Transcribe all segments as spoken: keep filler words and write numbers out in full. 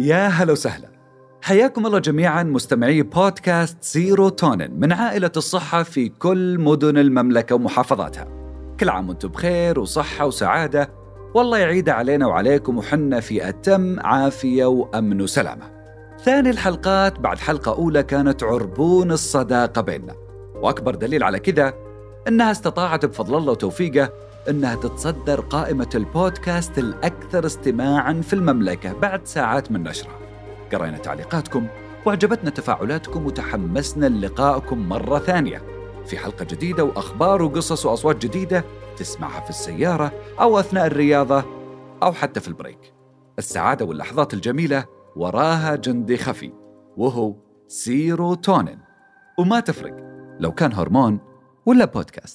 يا هلا وسهلا، حياكم الله جميعاً مستمعي بودكاست سيروتونين من عائلة الصحة في كل مدن المملكة ومحافظاتها. كل عام وانتم بخير وصحة وسعادة، والله يعيد علينا وعليكم وحنا في أتم عافية وأمن وسلامة. ثاني الحلقات بعد حلقة أولى كانت عربون الصداقة بيننا، وأكبر دليل على كذا إنها استطاعت بفضل الله وتوفيقه إنها تتصدر قائمة البودكاست الأكثر استماعاً في المملكة بعد ساعات من نشرها. قرأنا تعليقاتكم وعجبتنا تفاعلاتكم وتحمسنا للقائكم مرة ثانية في حلقة جديدة وأخبار وقصص وأصوات جديدة تسمعها في السيارة أو أثناء الرياضة أو حتى في البريك. السعادة واللحظات الجميلة وراها جندي خفي وهو سيروتونين، وما تفرق لو كان هرمون ولا بودكاست.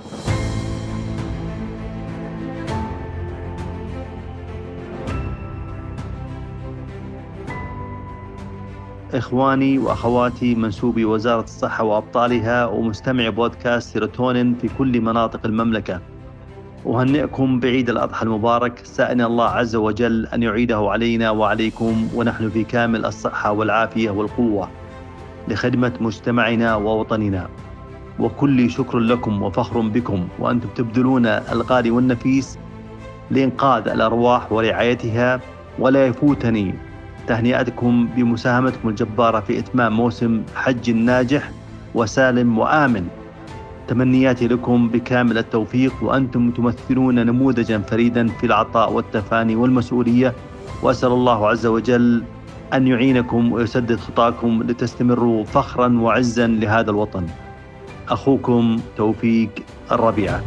إخواني وأخواتي منسوبي وزارة الصحة وأبطالها ومستمعي بودكاست سيروتونين في كل مناطق المملكة، أهنئكم بعيد الأضحى المبارك، سألنا الله عز وجل أن يعيده علينا وعليكم ونحن في كامل الصحة والعافية والقوة لخدمة مجتمعنا ووطننا. وكل شكر لكم وفخر بكم، وأنتم تبذلون الغالي والنفيس لإنقاذ الأرواح ورعايتها. ولا يفوتني تهنئتكم بمساهمتكم الجبارة في إتمام موسم حج ناجح وسالم وآمن. تمنياتي لكم بكامل التوفيق، وأنتم تمثلون نموذجا فريدا في العطاء والتفاني والمسؤولية، وأسأل الله عز وجل أن يعينكم ويسدد خطاكم لتستمروا فخرا وعزا لهذا الوطن. أخوكم توفيق الربيعة.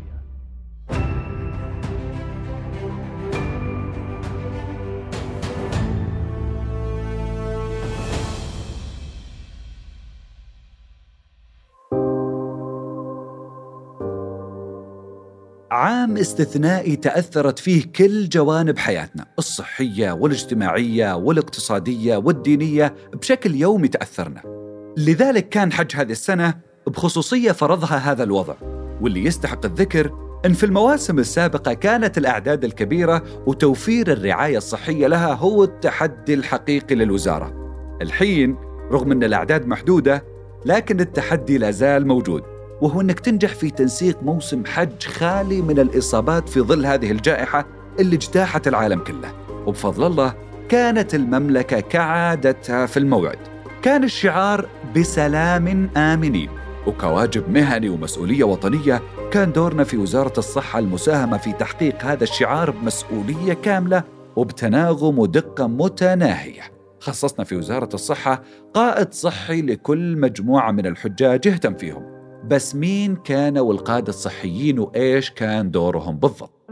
عام استثنائي تأثرت فيه كل جوانب حياتنا الصحية والاجتماعية والاقتصادية والدينية، بشكل يومي تأثرنا. لذلك كان حج هذه السنة بخصوصية فرضها هذا الوضع، واللي يستحق الذكر أن في المواسم السابقة كانت الأعداد الكبيرة وتوفير الرعاية الصحية لها هو التحدي الحقيقي للوزارة. الحين رغم أن الأعداد محدودة، لكن التحدي لازال موجود، وهو أنك تنجح في تنسيق موسم حج خالي من الإصابات في ظل هذه الجائحة اللي اجتاحت العالم كله. وبفضل الله كانت المملكة كعادتها في الموعد. كان الشعار بسلام آمنين، وكواجب مهني ومسؤولية وطنية كان دورنا في وزارة الصحة المساهمة في تحقيق هذا الشعار بمسؤولية كاملة وبتناغم ودقة متناهية. خصصنا في وزارة الصحة قائد صحي لكل مجموعة من الحجاج يهتم فيهم. بس مين كانوا القادة الصحيين وإيش كان دورهم بالضبط؟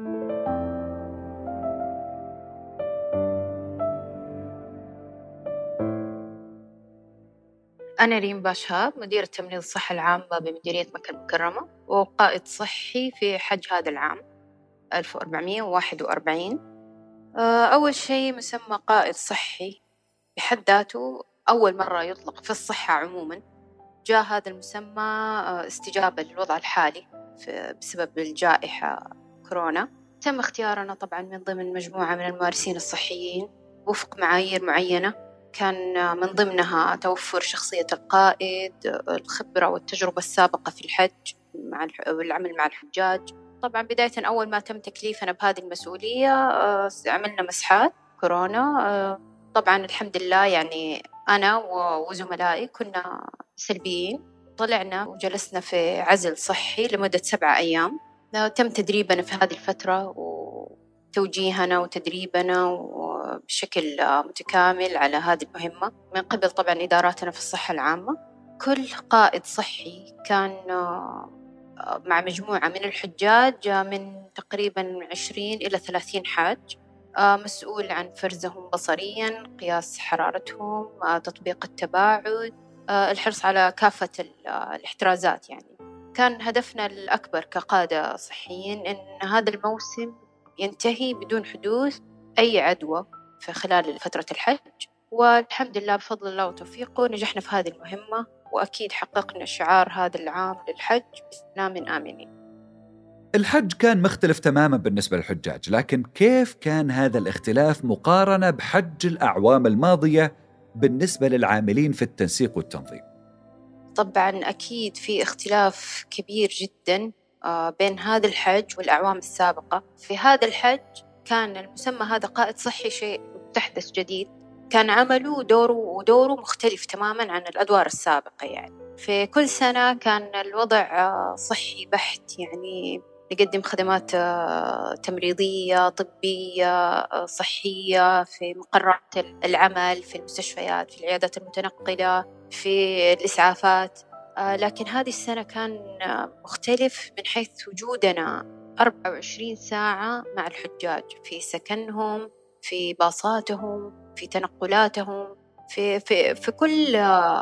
أنا ريم باشهاب، مديرة تمريض الصحة العامة بمديرية مكة المكرمة، وقائد صحي في حج هذا العام ألف وأربعمائة وواحد وأربعين. أول شيء مسمى قائد صحي بحد ذاته أول مرة يطلق في الصحة عموماً. جاء هذا المسمى استجابة للوضع الحالي بسبب الجائحة كورونا. تم اختيارنا طبعاً من ضمن مجموعة من الممارسين الصحيين وفق معايير معينة، كان من ضمنها توفر شخصية القائد، الخبرة والتجربة السابقة في الحج مع والعمل مع الحجاج. طبعاً بداية أول ما تم تكليفنا بهذه المسؤولية عملنا مسحات كورونا. طبعاً الحمد لله يعني أنا وزملائي كنا سلبيين، طلعنا وجلسنا في عزل صحي لمدة سبعة أيام. تم تدريبنا في هذه الفترة وتوجيهنا وتدريبنا بشكل متكامل على هذه المهمة من قبل طبعا إداراتنا في الصحة العامة. كل قائد صحي كان مع مجموعة من الحجاج من تقريبا عشرين إلى ثلاثين حاج، مسؤول عن فرزهم بصريا، قياس حرارتهم، تطبيق التباعد، الحرص على كافة الاحترازات. يعني كان هدفنا الأكبر كقادة صحيين إن هذا الموسم ينتهي بدون حدوث أي عدوى في خلال فترة الحج، والحمد لله بفضل الله وتوفيقه نجحنا في هذه المهمة، وأكيد حققنا شعار هذا العام للحج بسلام آمنين. الحج كان مختلف تماماً بالنسبة للحجاج، لكن كيف كان هذا الاختلاف مقارنة بحج الأعوام الماضية بالنسبة للعاملين في التنسيق والتنظيم؟ طبعاً أكيد في اختلاف كبير جداً بين هذا الحج والأعوام السابقة. في هذا الحج كان المسمى هذا قائد صحي شيء مستحدث جديد، كان عمله ودوره ودوره مختلف تماماً عن الأدوار السابقة. يعني في كل سنة كان الوضع صحي بحت، يعني نقدم خدمات تمريضية طبية صحية في مقرات العمل، في المستشفيات، في العيادات المتنقلة، في الإسعافات. لكن هذه السنة كان مختلف من حيث وجودنا أربعة وعشرين ساعة مع الحجاج في سكنهم، في باصاتهم، في تنقلاتهم، في, في, في كل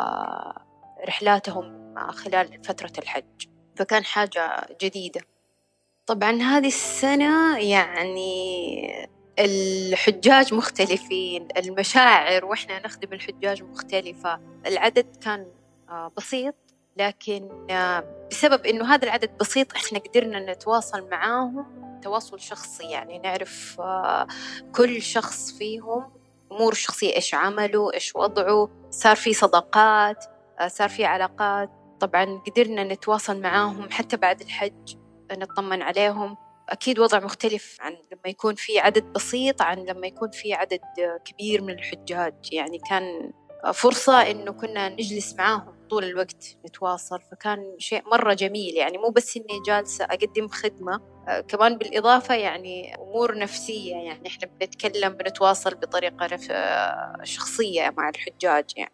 رحلاتهم خلال فترة الحج. فكان حاجة جديدة. طبعا هذه السنة يعني الحجاج مختلفين، المشاعر وإحنا نخدم الحجاج مختلفة. العدد كان بسيط، لكن بسبب إنه هذا العدد بسيط إحنا قدرنا نتواصل معاهم تواصل شخصي، يعني نعرف كل شخص فيهم أمور شخصية، إيش عمله، إيش وضعه، صار في صداقات، صار في علاقات. طبعا قدرنا نتواصل معاهم حتى بعد الحج، نطمن عليهم. أكيد وضع مختلف عن لما يكون في عدد بسيط عن لما يكون في عدد كبير من الحجاج. يعني كان فرصة إنه كنا نجلس معاهم طول الوقت نتواصل، فكان شيء مرة جميل. يعني مو بس إني جالسة أقدم خدمة، كمان بالإضافة يعني أمور نفسية، يعني إحنا بنتكلم بنتواصل بطريقة شخصية مع الحجاج يعني.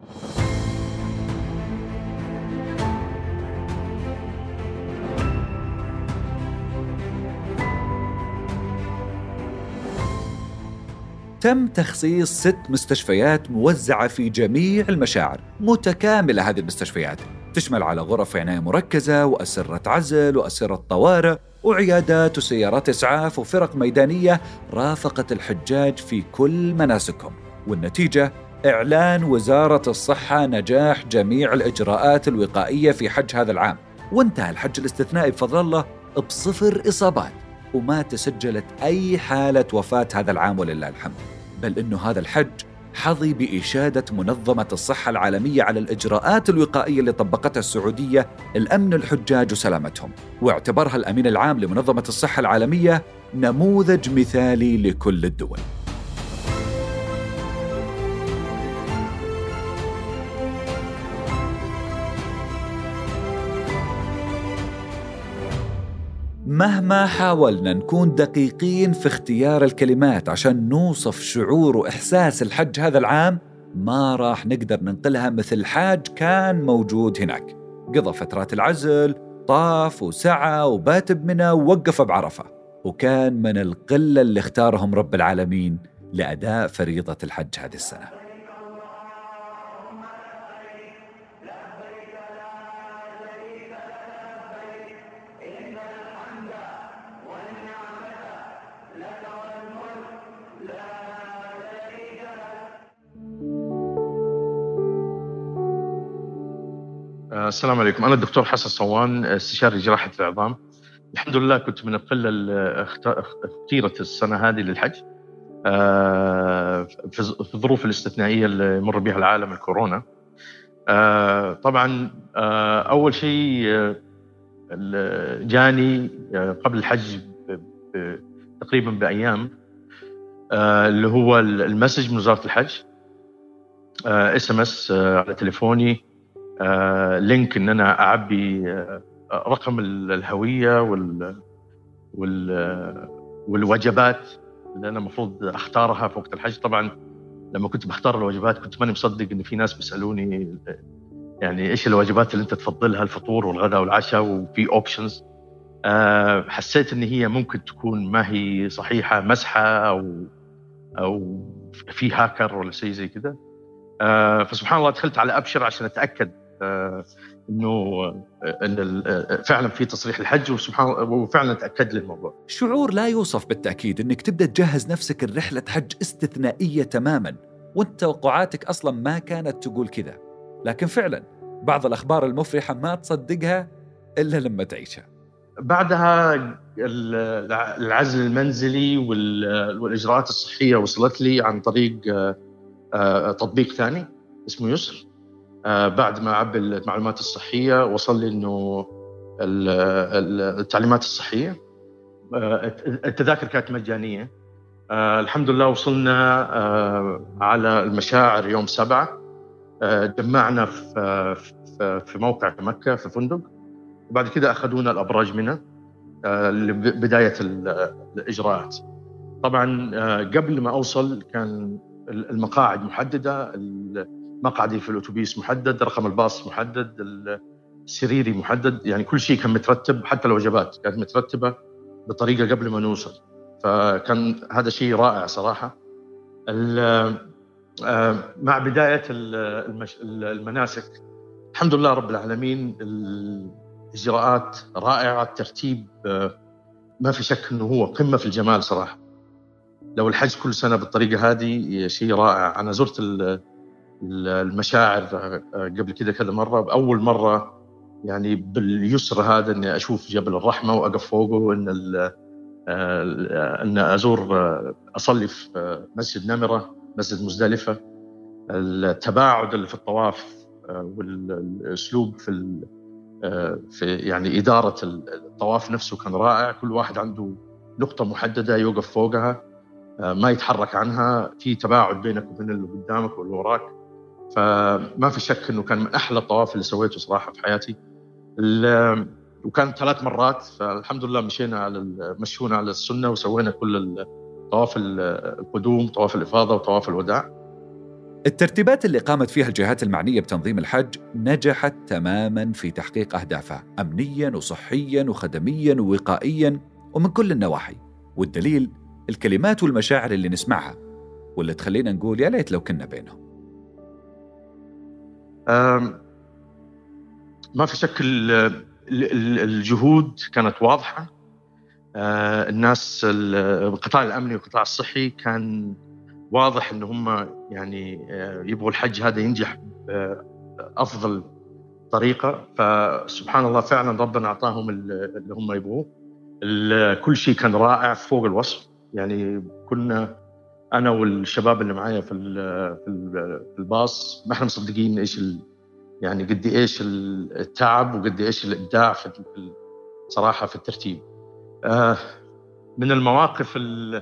تم تخصيص ست مستشفيات موزعة في جميع المشاعر، متكاملة. هذه المستشفيات تشمل على غرف عناية مركزة وأسرة عزل وأسرة طوارئ وعيادات وسيارات إسعاف وفرق ميدانية رافقت الحجاج في كل مناسكهم. والنتيجة إعلان وزارة الصحة نجاح جميع الإجراءات الوقائية في حج هذا العام، وانتهى الحج الاستثنائي بفضل الله بصفر إصابات، وما تسجلت أي حالة وفاة هذا العام ولله الحمد. بل إنه هذا الحج حظي بإشادة منظمة الصحة العالمية على الإجراءات الوقائية اللي طبقتها السعودية لأمن الحجاج وسلامتهم، واعتبرها الأمين العام لمنظمة الصحة العالمية نموذج مثالي لكل الدول. مهما حاولنا نكون دقيقين في اختيار الكلمات عشان نوصف شعور وإحساس الحج هذا العام، ما راح نقدر ننقلها مثل حاج كان موجود هناك، قضى فترات العزل، طاف وسعى وبات بمنى ووقف بعرفة، وكان من القلة اللي اختارهم رب العالمين لأداء فريضة الحج هذه السنة. السلام عليكم. أنا الدكتور حسن صوان، استشاري جراحة العظام. الحمد لله كنت من القلة اللي اختيرت السنة هذه للحج في الظروف الاستثنائية اللي مر بها العالم، الكورونا. طبعا أول شيء جاني قبل الحج تقريبا بأيام اللي هو المسج من وزارة الحج، اس ام اس على تليفوني، آه، لينك ان انا اعبي آه، رقم الهويه وال وال والوجبات اللي انا المفروض اختارها في وقت الحج. طبعا لما كنت بختار الوجبات كنت ماني مصدق ان في ناس بيسالوني يعني ايش الوجبات اللي انت تفضلها، الفطور والغداء والعشاء، وفي اوبشنز. آه، حسيت ان هي ممكن تكون ما هي صحيحه، مسحه او او في هاكر ولا شيء زي كده. آه، فسبحان الله دخلت على ابشر عشان اتاكد آه انه ان فعلا في تصريح الحج، وسبحان الله وفعلا تاكد لي الموضوع. شعور لا يوصف بالتاكيد انك تبدا تجهز نفسك لرحله حج استثنائيه تماما، وانت توقعاتك اصلا ما كانت تقول كذا، لكن فعلا بعض الاخبار المفرحه ما تصدقها الا لما تعيشها. بعدها العزل المنزلي والإجراءات الصحية وصلت لي عن طريق تطبيق ثاني اسمه يسر. بعد ما عبي المعلومات الصحية وصل لي إنه التعليمات الصحية. التذاكر كانت مجانية. الحمد لله وصلنا على المشاعر يوم سبعة. جمعنا في موقع في مكة في فندق، وبعد كده أخذونا الأبراج منى لبداية الإجراءات. طبعا قبل ما أوصل كان المقاعد محددة، مقعدي في الأتوبيس محدد، رقم الباص محدد، السريري محدد، يعني كل شيء كان مترتب، حتى الوجبات كانت مترتبة بطريقة قبل ما نوصل. فكان هذا شيء رائع صراحة. مع بداية المناسك الحمد لله رب العالمين الإجراءات رائعة، الترتيب ما في شك أنه هو قمة في الجمال صراحة. لو الحج كل سنة بالطريقة هذه شيء رائع. أنا زرت المشاعر قبل كده كذا مرة، أول مرة يعني باليسر هذا أني أشوف جبل الرحمة وأقف فوقه، أن أن أزور أصلي في مسجد نمرة، مسجد مزدلفة. التباعد اللي في الطواف والأسلوب في في يعني إدارة الطواف نفسه كان رائع. كل واحد عنده نقطة محددة يوقف فوقها، ما يتحرك عنها، في تباعد بينك وبين اللي قدامك واللي وراك. فما في شك إنه كان من أحلى الطواف اللي سويته صراحة في حياتي. وكان ثلاث مرات، فالحمد لله مشينا على مشونا على السنة وسوينا كل الطواف القدوم، طواف الإفاضة وطواف الوداع. الترتيبات اللي قامت فيها الجهات المعنية بتنظيم الحج نجحت تماماً في تحقيق أهدافها أمنياً وصحياً وخدمياً ووقائياً ومن كل النواحي. والدليل الكلمات والمشاعر اللي نسمعها واللي تخلينا نقول يا ليت لو كنا بينهم. ما في شك الجهود كانت واضحة. الناس القطاع الأمني والقطاع الصحي كان واضح إن هم يعني يبغوا الحج هذا ينجح بأفضل طريقة. فسبحان الله فعلا ربنا أعطاهم اللي هم يبغوه. كل شيء كان رائع فوق الوصف. يعني كنا أنا والشباب اللي معايا في في الباص ما إحنا مصدقين إيش يعني قد إيش التعب وقد إيش الإبداع في صراحة في الترتيب. من المواقف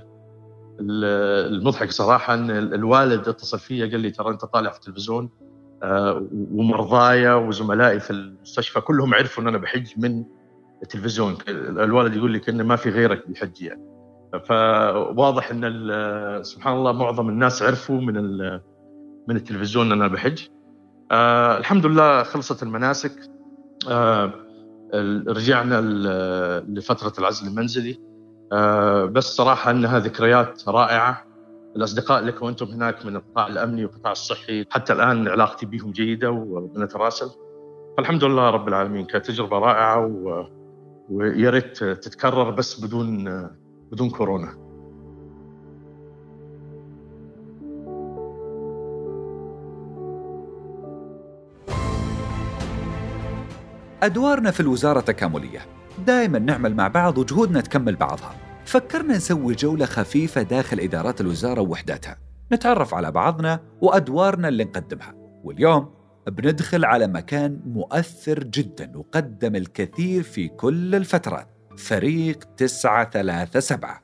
المضحك صراحة أن الوالد اتصل فيا قال لي ترى أنت طالع في التلفزيون، ومرضايا وزملائي في المستشفى كلهم عرفوا أن أنا بحج من التلفزيون. الوالد يقول لي كأنه ما في غيرك بيحج يعني. فواضح أن سبحان الله معظم الناس عرفوا من من التلفزيون أن أنا بحج. آه الحمد لله خلصت المناسك. آه رجعنا لفترة العزل المنزلي. آه بس صراحة أنها ذكريات رائعة. الأصدقاء اللي كنتم هناك من القطاع الأمني والقطاع الصحي حتى الآن علاقتي بهم جيدة ونتراسل. فالحمد لله رب العالمين كانت تجربة رائعة، ويا ريت تتكرر بس بدون بدون كورونا. أدوارنا في الوزارة تكاملية، دائما نعمل مع بعض وجهودنا تكمل بعضها. فكرنا نسوي جولة خفيفة داخل إدارات الوزارة ووحداتها، نتعرف على بعضنا وأدوارنا اللي نقدمها. واليوم بندخل على مكان مؤثر جدا وقدم الكثير في كل الفترات، فريق تسعة ثلاثة سبعة.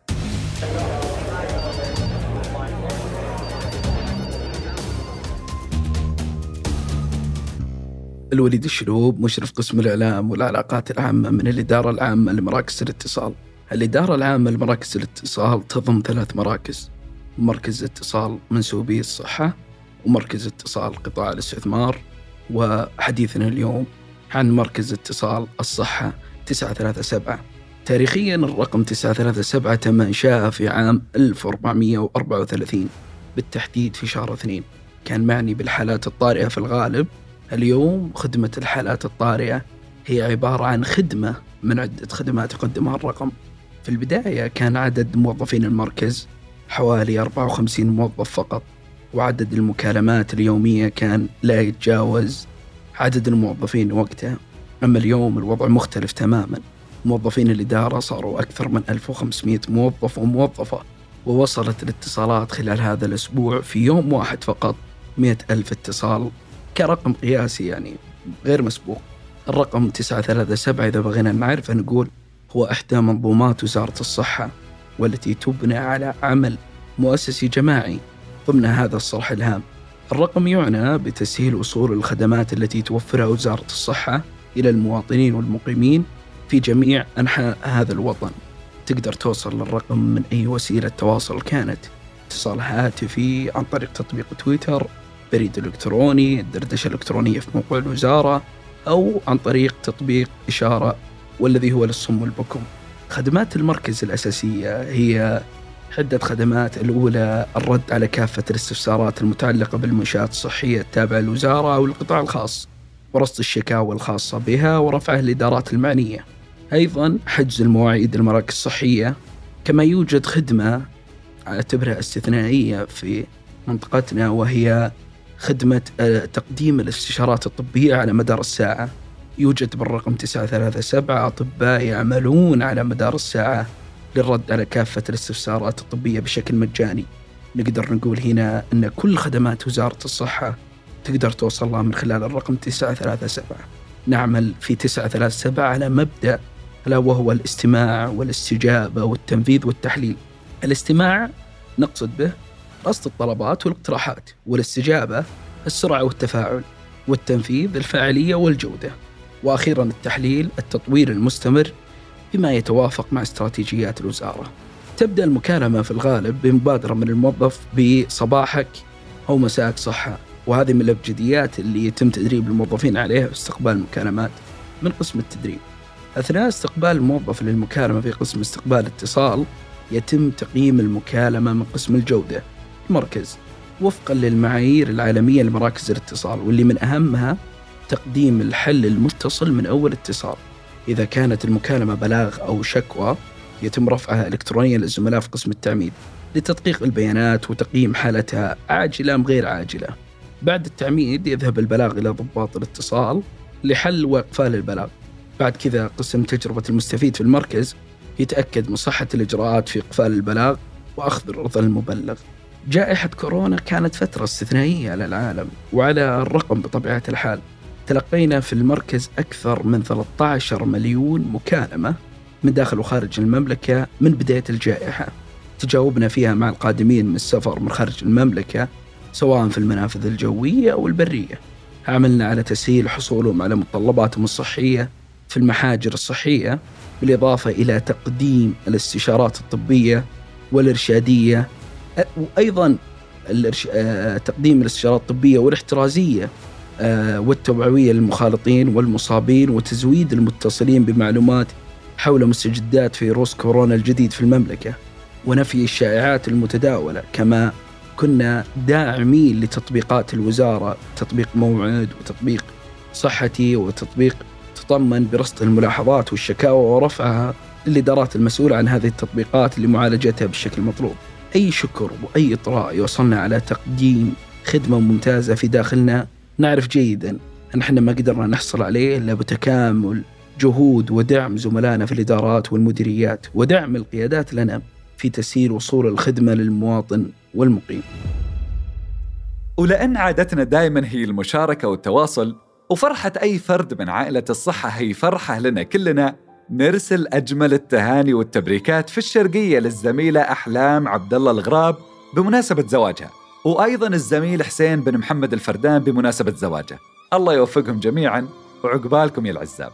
الوليد الشلوب، مشرف قسم الإعلام والعلاقات العامة من الإدارة العامة لمراكز الاتصال. الإدارة العامة لمراكز الاتصال تضم ثلاث مراكز: مركز اتصال منسوبي الصحة، ومركز اتصال قطاع الاستثمار، وحديثنا اليوم عن مركز اتصال الصحة تسعة ثلاثة سبعة. تاريخياً الرقم تسعة ثلاثة سبعة تم إنشاؤه في عام ألف وأربعمائة وأربعة وثلاثين بالتحديد في شهر اثنين. كان معني بالحالات الطارئة في الغالب. اليوم خدمة الحالات الطارئة هي عبارة عن خدمة من عدة خدمات يقدمها الرقم. في البداية كان عدد موظفين المركز حوالي أربعة وخمسين موظف فقط، وعدد المكالمات اليومية كان لا يتجاوز عدد الموظفين وقتها. أما اليوم الوضع مختلف تماماً. موظفين الإدارة صاروا أكثر من ألف وخمسمائة موظف وموظفة، ووصلت الاتصالات خلال هذا الأسبوع في يوم واحد فقط مئة ألف اتصال، كرقم قياسي يعني غير مسبوق. الرقم تسعة ثلاثة سبعة إذا بغينا نعرف نقول هو إحدى منظومات وزارة الصحة، والتي تبنى على عمل مؤسسي جماعي ضمن هذا الصرح الهام. الرقم يعنى بتسهيل وصول الخدمات التي توفرها وزارة الصحة إلى المواطنين والمقيمين في جميع أنحاء هذا الوطن. تقدر توصل للرقم من أي وسيلة تواصل كانت، اتصال هاتفي، عن طريق تطبيق تويتر، بريد إلكتروني، الدردشة الإلكترونية في موقع الوزارة، أو عن طريق تطبيق إشارة والذي هو للصم والبكم. خدمات المركز الأساسية هي عدة خدمات. الأولى الرد على كافة الاستفسارات المتعلقة بالمنشآت الصحية التابعة للوزارة أو القطاع الخاص، ورصد الشكاوى الخاصة بها ورفعها للإدارات المعنية. أيضا حجز المواعيد المراكز الصحية، كما يوجد خدمة أعتبرها استثنائية في منطقتنا، وهي خدمة تقديم الاستشارات الطبية على مدار الساعة. يوجد بالرقم تسعة ثلاثة سبعة أطباء يعملون على مدار الساعة للرد على كافة الاستفسارات الطبية بشكل مجاني. نقدر نقول هنا أن كل خدمات وزارة الصحة تقدر توصل لها من خلال الرقم تسعة ثلاثة سبعة. نعمل في تسعة ثلاثة سبعة على مبدأ ألا وهو الاستماع والاستجابة والتنفيذ والتحليل. الاستماع نقصد به رصد الطلبات والاقتراحات، والاستجابة السرعة والتفاعل، والتنفيذ الفاعلية والجودة، وأخيرا التحليل التطوير المستمر بما يتوافق مع استراتيجيات الوزارة. تبدأ المكالمة في الغالب بمبادرة من الموظف بصباحك أو مساءك صحة، وهذه من الأبجديات اللي يتم تدريب الموظفين عليها في استقبال المكالمات من قسم التدريب. أثناء استقبال الموظف للمكالمة في قسم استقبال اتصال، يتم تقييم المكالمة من قسم الجودة المركز وفقا للمعايير العالمية لمراكز الاتصال، واللي من أهمها تقديم الحل المتصل من أول اتصال. إذا كانت المكالمة بلاغ أو شكوى، يتم رفعها إلكترونيا للزملاء في قسم التعميد لتدقيق البيانات وتقييم حالتها عاجلة أم غير عاجلة. بعد التعميد يذهب البلاغ إلى ضباط الاتصال لحل وإقفال البلاغ. بعد كذا قسم تجربة المستفيد في المركز يتأكد من صحة الإجراءات في إقفال البلاغ وأخذ رضا المبلغ. جائحة كورونا كانت فترة استثنائية على العالم وعلى الرقم بطبيعة الحال. تلقينا في المركز أكثر من ثلاثة عشر مليون مكالمة من داخل وخارج المملكة من بداية الجائحة. تجاوبنا فيها مع القادمين من السفر من خارج المملكة سواء في المنافذ الجوية أو البرية. عملنا على تسهيل حصولهم على متطلباتهم الصحية في المحاجر الصحية، بالإضافة إلى تقديم الاستشارات الطبية والإرشادية، وأيضا تقديم الاستشارات الطبية والاحترازية والتوعوية للمخالطين والمصابين، وتزويد المتصلين بمعلومات حول مستجدات فيروس كورونا الجديد في المملكة، ونفي الشائعات المتداولة. كما كنا داعمين لتطبيقات الوزارة، تطبيق موعد وتطبيق صحتي وتطبيق تطمن برصد الملاحظات والشكاوى ورفعها للإدارات المسؤولة عن هذه التطبيقات لمعالجتها بالشكل المطلوب. أي شكر وأي إطراء يوصلنا على تقديم خدمة ممتازة في داخلنا، نعرف جيدا أن احنا ما قدرنا نحصل عليه إلا بتكامل جهود ودعم زملائنا في الإدارات والمديريات، ودعم القيادات لنا في تسهيل وصول الخدمة للمواطن والمقيم. ولأن عادتنا دائما هي المشاركة والتواصل، وفرحة أي فرد من عائلة الصحة هي فرحة لنا كلنا، نرسل أجمل التهاني والتبريكات في الشرقية للزميلة أحلام عبد الله الغراب بمناسبة زواجها، وأيضا الزميل حسين بن محمد الفردان بمناسبة زواجه. الله يوفقهم جميعا وعقبالكم يا العزاب.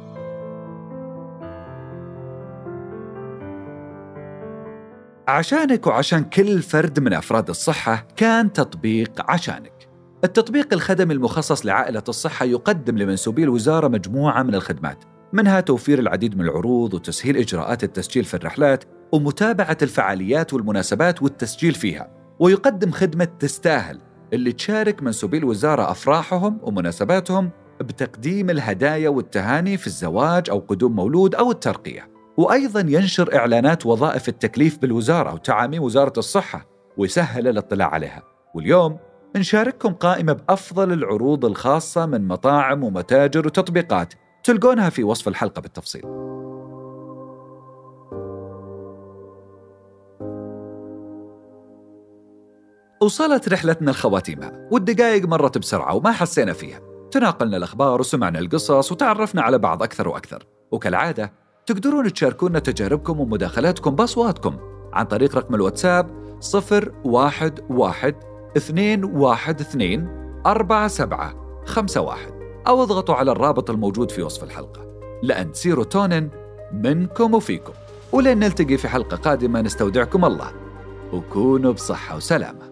عشانك وعشان كل فرد من أفراد الصحة كان تطبيق عشانك. التطبيق الخدمي المخصص لعائلة الصحة يقدم لمنسوبي الوزارة مجموعة من الخدمات، منها توفير العديد من العروض وتسهيل إجراءات التسجيل في الرحلات ومتابعة الفعاليات والمناسبات والتسجيل فيها. ويقدم خدمة تستاهل اللي تشارك منسوبي الوزارة أفراحهم ومناسباتهم بتقديم الهدايا والتهاني في الزواج أو قدوم مولود أو الترقية. وأيضاً ينشر إعلانات وظائف التكليف بالوزارة وتعاميم وزارة الصحة ويسهل الاطلاع عليها. واليوم نشارككم قائمة بأفضل العروض الخاصة من مطاعم ومتاجر وتطبيقات، تلقونها في وصف الحلقة بالتفصيل. وصلت رحلتنا لخواتيمها، والدقائق مرت بسرعة وما حسينا فيها. تناقلنا الأخبار وسمعنا القصص وتعرفنا على بعض أكثر وأكثر. وكالعادة تقدرون تشاركونا تجاربكم ومداخلاتكم بأصواتكم عن طريق رقم الواتساب صفر واحد واحد اثنين واحد اثنين أربعة سبعة خمسة واحد، أو اضغطوا على الرابط الموجود في وصف الحلقة. لأن سيروتونين منكم وفيكم. ولن نلتقي في حلقة قادمة نستودعكم الله، وكونوا بصحة وسلامة.